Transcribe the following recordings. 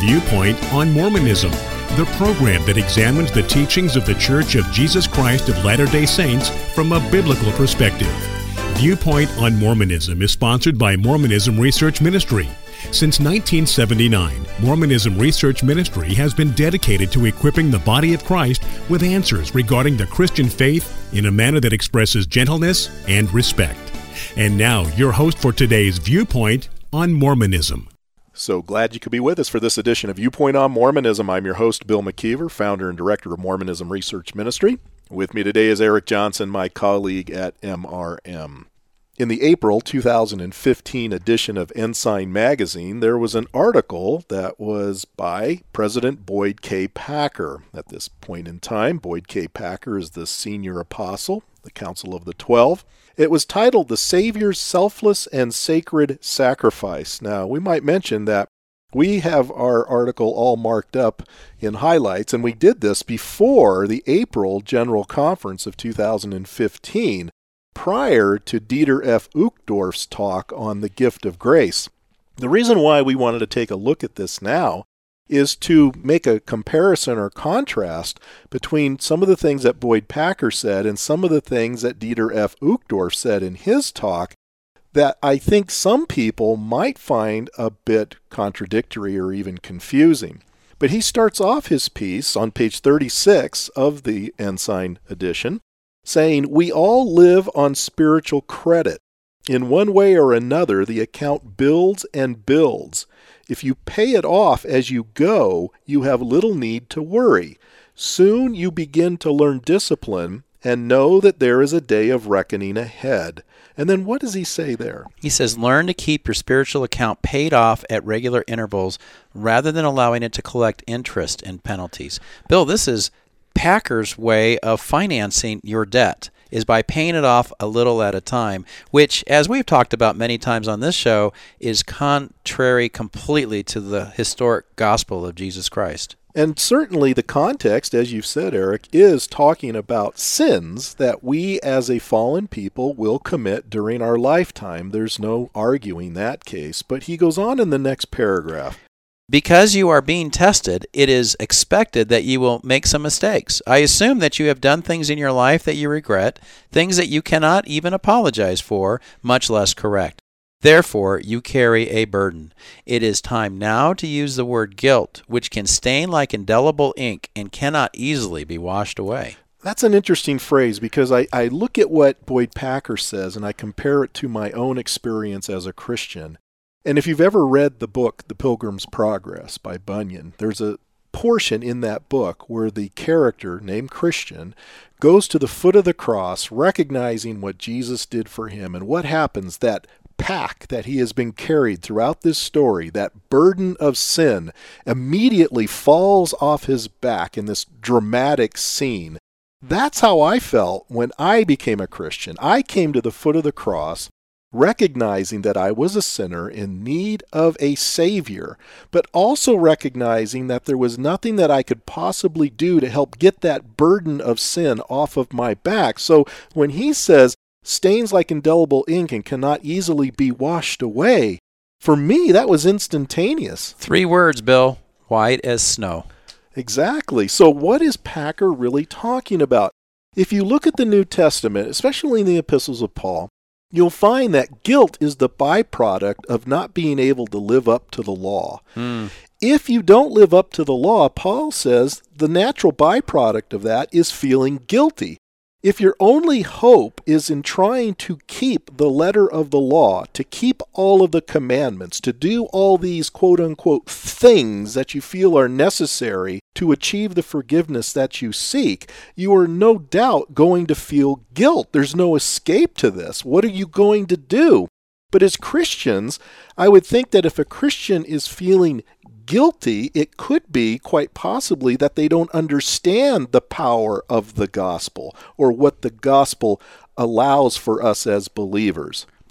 Viewpoint on Mormonism, the program that examines the teachings of the Church of Jesus Christ of Latter-day Saints from a biblical perspective. Viewpoint on Mormonism is sponsored by Mormonism Research Ministry. Since 1979, Mormonism Research Ministry has been dedicated to equipping the body of Christ with answers regarding the Christian faith in a manner that expresses gentleness and respect. And now, your host for today's Viewpoint on Mormonism. So glad you could be with us for this edition of Viewpoint on Mormonism. I'm your host, Bill McKeever, founder and director of Mormonism Research Ministry. With me today is Eric Johnson, my colleague at MRM. In the April 2015 edition of Ensign Magazine, there was an article that was by President Boyd K. Packer. At this point in time, Boyd K. Packer is the senior apostle, the Council of the 12. It was titled The Savior's Selfless and Sacred Sacrifice. Now, we might mention that we have our article all marked up in highlights, and we did this before the April General Conference of 2015, prior to Dieter F. Uchtdorf's talk on the gift of grace. The reason why we wanted to take a look at this now is to make a comparison or contrast between some of the things that Boyd Packer said and some of the things that Dieter F. Uchtdorf said in his talk that I think some people might find a bit contradictory or even confusing. But he starts off his piece on page 36 of the Ensign edition saying, "We all live on spiritual credit. In one way or another, the account builds and builds. If you pay it off as you go, you have little need to worry. Soon you begin to learn discipline and know that there is a day of reckoning ahead." And then what does he say there? He says, learn to keep your spiritual account paid off at regular intervals rather than allowing it to collect interest and penalties. Bill, this is Packer's way of financing your debt, is by paying it off a little at a time, which, as we've talked about many times on this show, is contrary completely to the historic gospel of Jesus Christ. And certainly the context, as you've said, Eric, is talking about sins that we as a fallen people will commit during our lifetime. There's no arguing that case. But he goes on in the next paragraph. Because you are being tested, it is expected that you will make some mistakes. I assume that you have done things in your life that you regret, things that you cannot even apologize for, much less correct. Therefore, you carry a burden. It is time now to use the word guilt, which can stain like indelible ink and cannot easily be washed away. That's an interesting phrase because I look at what Boyd Packer says and I compare it to my own experience as a Christian. And if you've ever read the book, The Pilgrim's Progress by Bunyan, there's a portion in that book where the character named Christian goes to the foot of the cross, recognizing what Jesus did for him. And what happens? That pack that he has been carried throughout this story, that burden of sin, immediately falls off his back in this dramatic scene. That's how I felt when I became a Christian. I came to the foot of the cross, recognizing that I was a sinner in need of a Savior, but also recognizing that there was nothing that I could possibly do to help get that burden of sin off of my back. So when he says, stains like indelible ink and cannot easily be washed away, for me, that was instantaneous. 3 words, Bill. White as snow. Exactly. So what is Packer really talking about? If you look at the New Testament, especially in the epistles of Paul, you'll find that guilt is the byproduct of not being able to live up to the law. If you don't live up to the law, Paul says the natural byproduct of that is feeling guilty. If your only hope is in trying to keep the letter of the law, to keep all of the commandments, to do all these quote-unquote things that you feel are necessary to achieve the forgiveness that you seek, you are no doubt going to feel guilt. There's no escape to this. What are you going to do? But as Christians, I would think that if a Christian is feeling guilty, it could be quite possibly that they don't understand the power of the gospel or what the gospel allows for us as believers.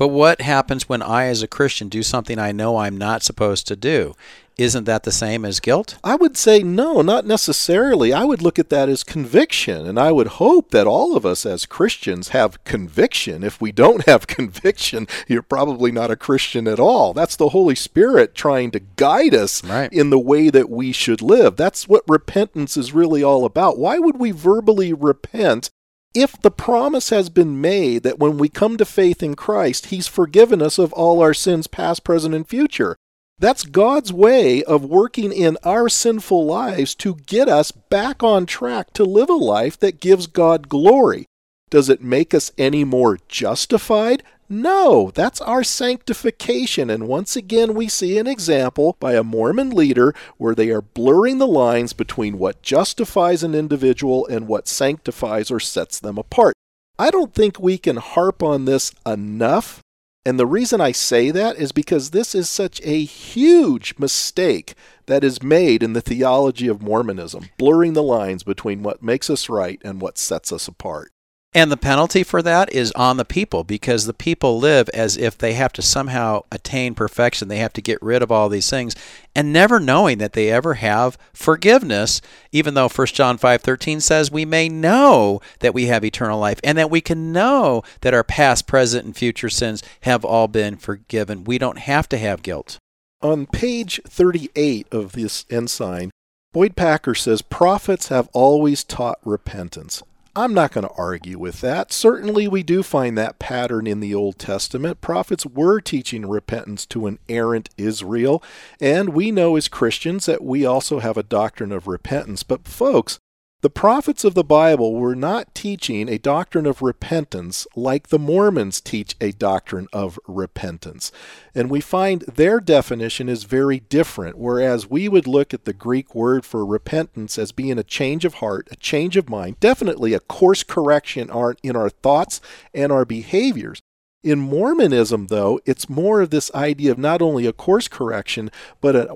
But what happens when I, as a Christian, do something I know I'm not supposed to do? Isn't that the same as guilt? I would say no, not necessarily. I would look at that as conviction, and I would hope that all of us as Christians have conviction. If we don't have conviction, you're probably not a Christian at all. That's the Holy Spirit trying to guide us in the way that we should live. That's what repentance is really all about. Why would we verbally repent if the promise has been made that when we come to faith in Christ, He's forgiven us of all our sins, past, present, and future? That's God's way of working in our sinful lives to get us back on track to live a life that gives God glory. Does it make us any more justified? No, that's our sanctification. And once again, we see an example by a Mormon leader where they are blurring the lines between what justifies an individual and what sanctifies or sets them apart. I don't think we can harp on this enough. And the reason I say that is because this is such a huge mistake that is made in the theology of Mormonism, blurring the lines between what makes us right and what sets us apart. And the penalty for that is on the people, because the people live as if they have to somehow attain perfection. They have to get rid of all these things, and never knowing that they ever have forgiveness, even though 1 John 5:13 says we may know that we have eternal life and that we can know that our past, present, and future sins have all been forgiven. We don't have to have guilt. On page 38 of this ensign, Boyd Packer says, prophets have always taught repentance. I'm not going to argue with that. Certainly we do find that pattern in the Old Testament. Prophets were teaching repentance to an errant Israel, and we know as Christians that we also have a doctrine of repentance. But folks, the prophets of the Bible were not teaching a doctrine of repentance like the Mormons teach a doctrine of repentance. And we find their definition is very different, whereas we would look at the Greek word for repentance as being a change of heart, a change of mind, definitely a course correction in our thoughts and our behaviors. In Mormonism, though, it's more of this idea of not only a course correction, but a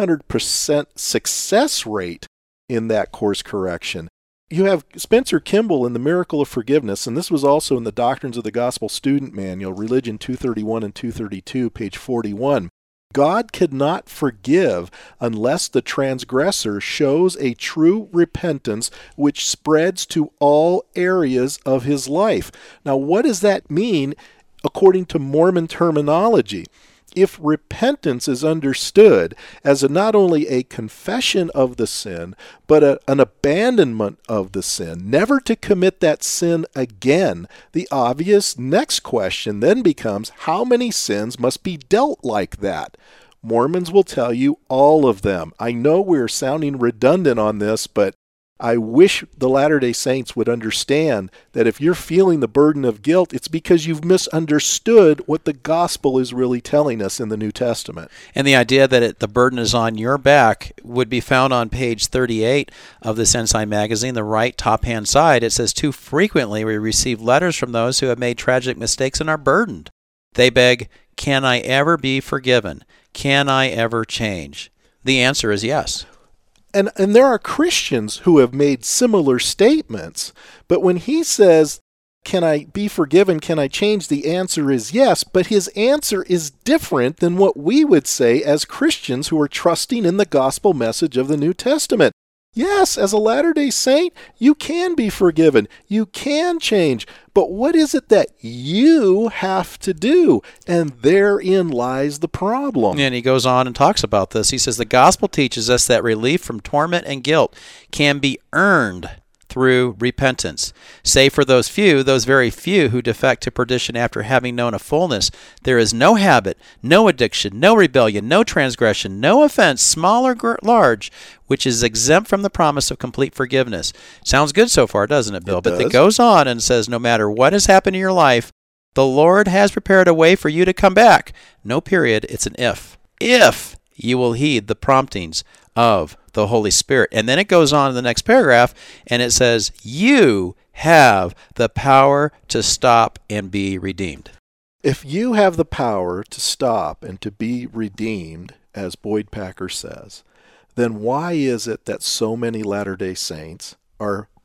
100% success rate in that course correction. You have Spencer Kimball in The Miracle of Forgiveness, and this was also in the Doctrines of the Gospel Student Manual, Religion 231 and 232, page 41. God cannot forgive unless the transgressor shows a true repentance which spreads to all areas of his life. Now, what does that mean according to Mormon terminology? If repentance is understood as not only a confession of the sin, but an abandonment of the sin, never to commit that sin again, the obvious next question then becomes, how many sins must be dealt like that? Mormons will tell you all of them. I know we're sounding redundant on this, but I wish the Latter-day Saints would understand that if you're feeling the burden of guilt, it's because you've misunderstood what the gospel is really telling us in the New Testament. And the idea that the burden is on your back would be found on page 38 of this Ensign magazine, the right top-hand side. It says, too frequently we receive letters from those who have made tragic mistakes and are burdened. They beg, can I ever be forgiven? Can I ever change? The answer is yes. And there are Christians who have made similar statements, but when he says, can I be forgiven, can I change, the answer is yes, but his answer is different than what we would say as Christians who are trusting in the gospel message of the New Testament. Yes, as a Latter-day Saint, you can be forgiven, you can change, but what is it that you have to do? And therein lies the problem. And he goes on and talks about this. He says, the gospel teaches us that relief from torment and guilt can be earned through repentance. Save for those very few who defect to perdition after having known a fullness, there is no habit, no addiction, no rebellion, no transgression, no offense, small or large, which is exempt from the promise of complete forgiveness. Sounds good so far, doesn't it, Bill? But it goes on and says, no matter what has happened in your life, the Lord has prepared a way for you to come back. No period, it's an if. If you will heed the promptings of the Holy Spirit. And then it goes on in the next paragraph, and it says, you have the power to stop and be redeemed. If you have the power to stop and to be redeemed, as Boyd Packer says, then why is it that so many Latter-day Saints are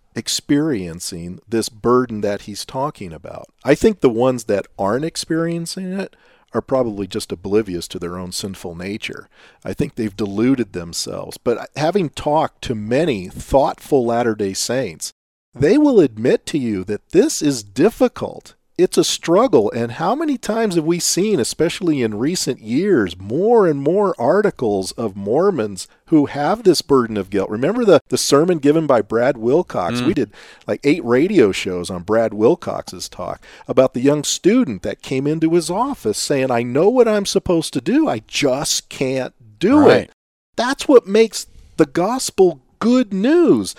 experiencing this burden that he's talking about. I think the ones that aren't experiencing it are probably just oblivious to their own sinful nature. I think they've deluded themselves. But having talked to many thoughtful Latter-day Saints, they will admit to you that this is difficult. It's a struggle. And how many times have we seen, especially in recent years, more and more articles of Mormons who have this burden of guilt? Remember the sermon given by Brad Wilcox? We did like 8 radio shows on Brad Wilcox's talk about the young student that came into his office saying, I know what I'm supposed to do, I just can't do it. That's what makes the gospel good news.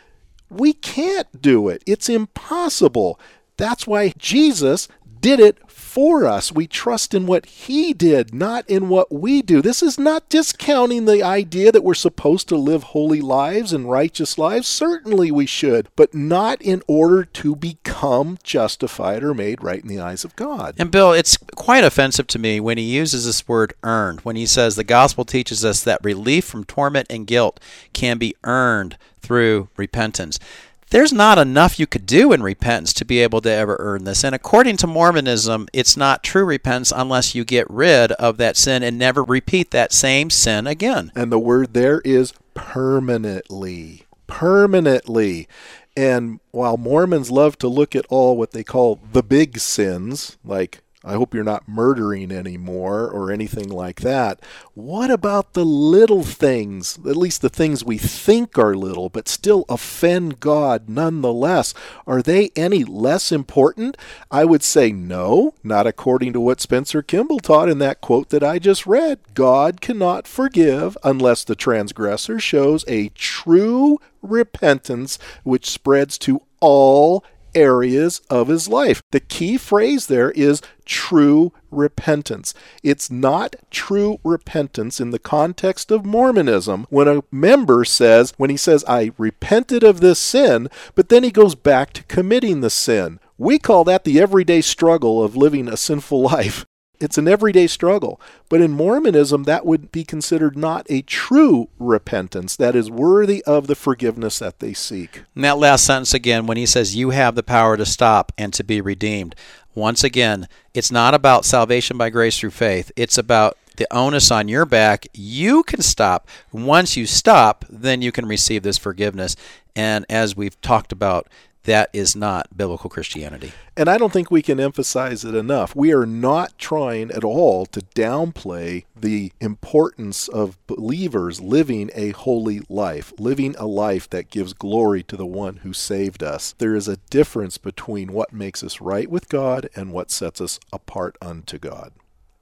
We can't do it. It's impossible. That's why Jesus did it for us. We trust in what he did, not in what we do. This is not discounting the idea that we're supposed to live holy lives and righteous lives. Certainly we should, but not in order to become justified or made right in the eyes of God. And Bill, it's quite offensive to me when he uses this word earned, when he says the gospel teaches us that relief from torment and guilt can be earned through repentance. There's not enough you could do in repentance to be able to ever earn this. And according to Mormonism, it's not true repentance unless you get rid of that sin and never repeat that same sin again. And the word there is permanently. Permanently. And while Mormons love to look at all what they call the big sins, like I hope you're not murdering anymore or anything like that, what about the little things, at least the things we think are little, but still offend God nonetheless? Are they any less important? I would say no, not according to what Spencer Kimball taught in that quote that I just read. God cannot forgive unless the transgressor shows a true repentance which spreads to all areas of his life. The key phrase there is true repentance. It's not true repentance in the context of Mormonism when a member says, when he says, I repented of this sin, but then he goes back to committing the sin. We call that the everyday struggle of living a sinful life. It's an everyday struggle. But in Mormonism, that would be considered not a true repentance that is worthy of the forgiveness that they seek. And that last sentence again, when he says, you have the power to stop and to be redeemed. Once again, it's not about salvation by grace through faith. It's about the onus on your back. You can stop. Once you stop, then you can receive this forgiveness. And as we've talked about, that is not biblical Christianity. And I don't think we can emphasize it enough. We are not trying at all to downplay the importance of believers living a holy life, living a life that gives glory to the one who saved us. There is a difference between what makes us right with God and what sets us apart unto God.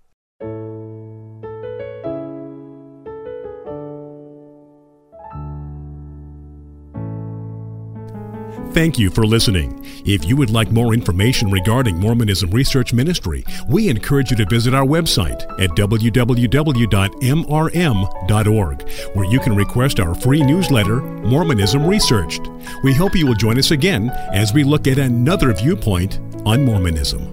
Thank you for listening. If you would like more information regarding Mormonism Research Ministry, we encourage you to visit our website at www.mrm.org, where you can request our free newsletter, Mormonism Researched. We hope you will join us again as we look at another viewpoint on Mormonism.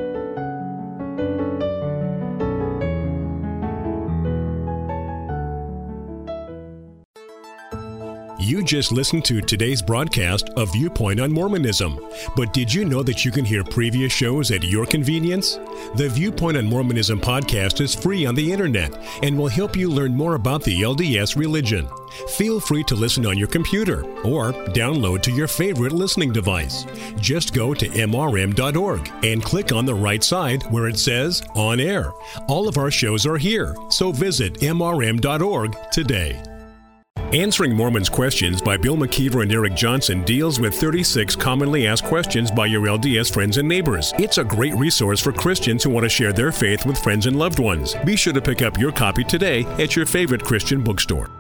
You just listened to today's broadcast of Viewpoint on Mormonism. But did you know that you can hear previous shows at your convenience? The Viewpoint on Mormonism podcast is free on the internet and will help you learn more about the LDS religion. Feel free to listen on your computer or download to your favorite listening device. Just go to mrm.org and click on the right side where it says On Air. All of our shows are here, so visit mrm.org today. Answering Mormons' Questions by Bill McKeever and Eric Johnson deals with 36 commonly asked questions by your LDS friends and neighbors. It's a great resource for Christians who want to share their faith with friends and loved ones. Be sure to pick up your copy today at your favorite Christian bookstore.